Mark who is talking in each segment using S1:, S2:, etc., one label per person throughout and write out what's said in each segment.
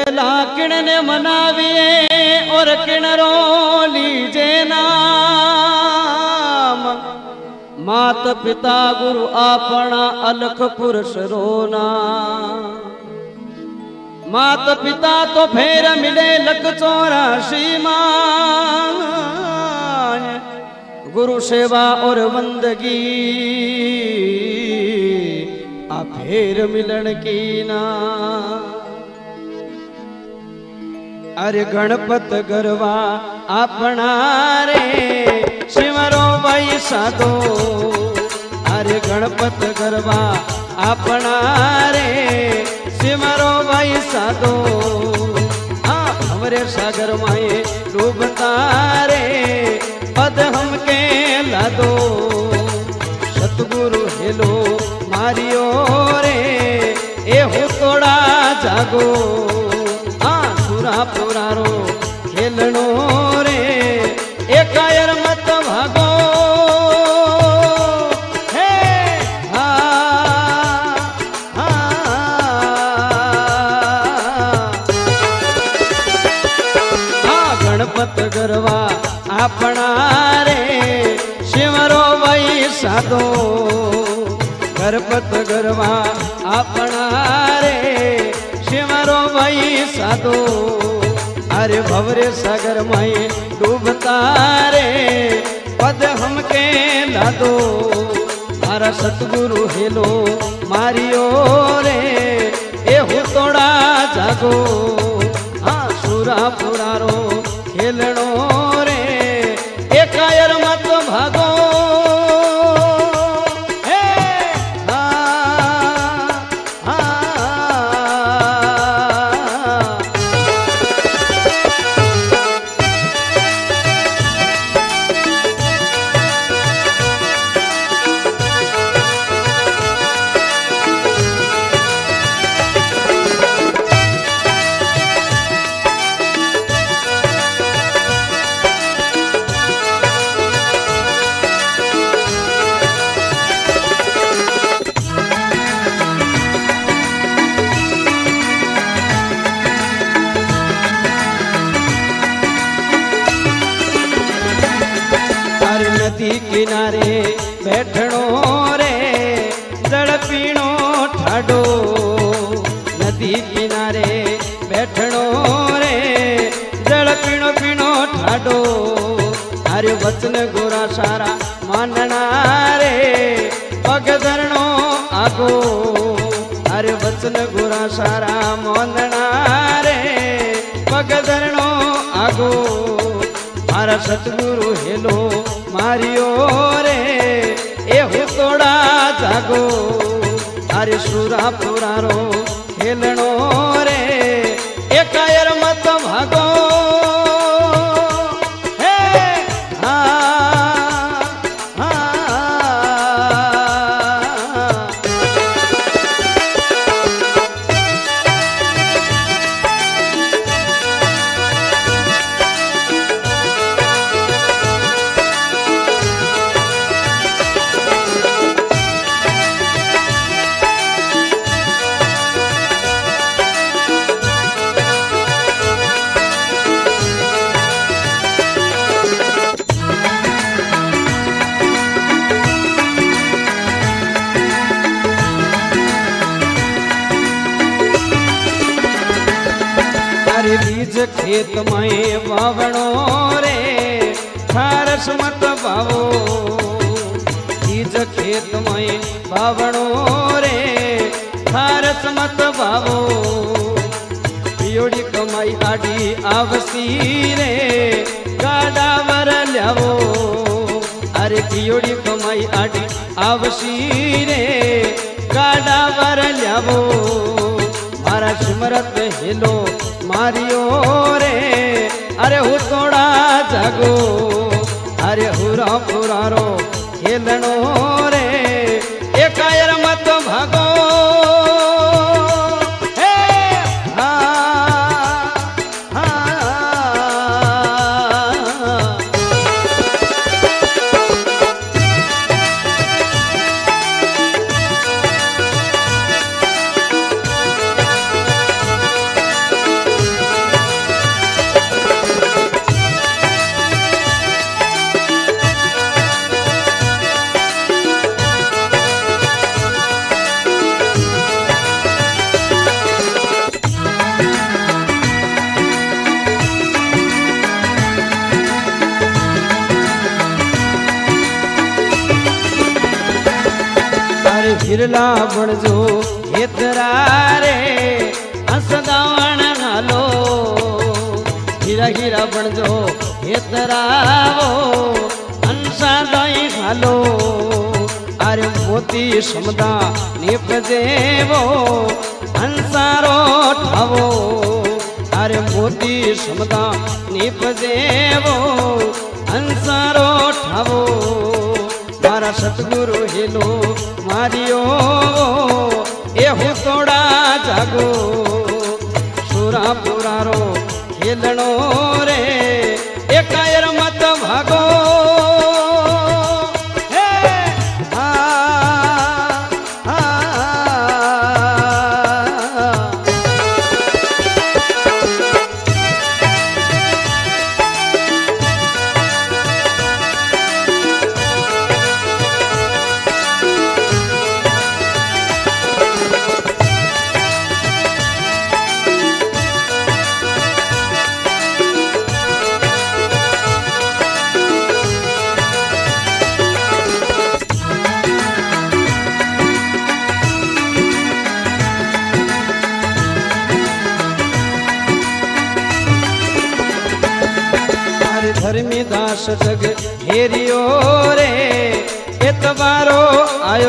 S1: वेला किण ने मनाविए और किण रो लीजे नाम। मात पिता गुरु आपना अलख पुरुष रोना। मात पिता तो फेर मिले लख 84 मान। गुरु सेवा और बंदगी आ फेर मिलन की ना। अरे गणपत गरवा अपना रे सिमरो भाई साधो। अरे गणपत गरवा अपना रे सिमरो भाई साधो। हाँ हमरे सागर माए डूबता रे पद हमके लादो। सतगुरु हेलो मारियो रे ए हो तोड़ा जागो। पुरारो खेलनो रे ए कायर मत भागो। हे हा हा हा गणपत गरवा अपना रे सिमरो भाई साधो। गणपत गरवा अपना रे सिमरो भाई साधो। अरे भवरे सागर माए डूबता रे पद हमके लादो। मारा सतगुरु हेलो मारियो रे ए हो तोड़ा जागो। हाँ सुरा पुरारो खेलनो रे ए कायर मत भागो। नदी किनारे बैठनो रे जल पीनो ठाडो। नदी किनारे बैठनो रे जल पीनो पीनो ठाडो। अरे वचन गोरा सारा मानना रे पग धरणो आगो। अरे वचन गोरा सारा मानना रे पग धरणो आगो। मारा सतगुरु हेलो मारियो रे ए हो तोड़ा जागो। अरे सुरा पुरारो खेलनो रे ए कायर मत भागो। हे हा हा बीज खेत में वावणो रे ठारस मत पावो। बीज खेत में वावणो रे ठारस मत पावो। पियोड़ी कमाई आड़ी आवसी रे गाड़ा वर ल्यावो। अरे पियोड़ी कमाई आड़ी आवसी रे गाड़ा वर ल्यावो। मारा सिमरत हेलो मारियो रे अरे हो तोड़ा जागो। अरे हुरा पुरारो खेलनो रे ए कायर मत भागो। हे हा हा हिरला बनजो हेतरा रे हसदावण नालो हीरा हीरा बनजो हेतरा वो हंसा दाई घालो अरे मोती समदा निपजे वो हंसारो ठावो अरे मोती समदा निपजे वो हंसारो ठावो मारा सतगुरु हेलो मारियो ए हूँ तोड़ा जागो सुरा पुरारो खेलनो रे ए कायर मत भागो धर्मीदास जग हेरियो रे एतबारो आयो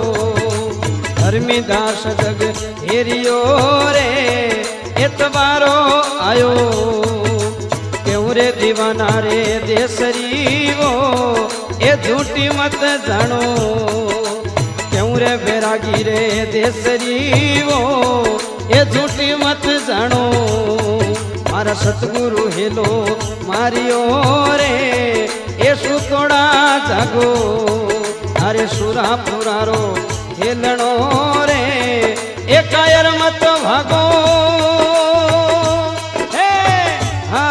S1: धर्मीदास जग हेरियो रे एतबारो आयो क्यों रे दीवाना रे देसरी वो ए झूठी मत जानो क्यों रे बैरागी रे देसरी वो ए झूठी मत जानो मारा सतगुरु हेलो मारियो रे ए सुतोड़ा जागो अरे सुरा पुरारो खेलनो रे ए कायर मत भागो हे हा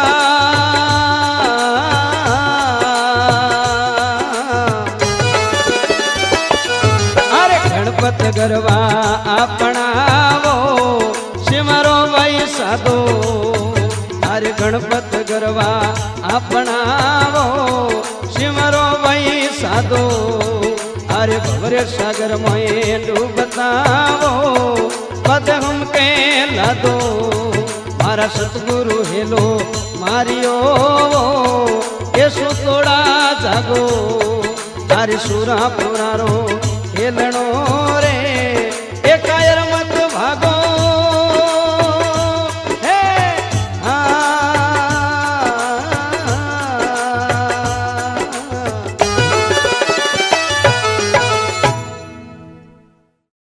S1: अरे गणपत गरबा अपनावो सिमरो भाई साधो अरे गणपत गरबा अपनावो सिमरो भाई साधो अरे भवरे सागर में डूबतावो पद हम के लादो मारा सतगुरु हेलो मारियो ये सुतोड़ा जागो अरे सुरा पुरारो खेलनो रे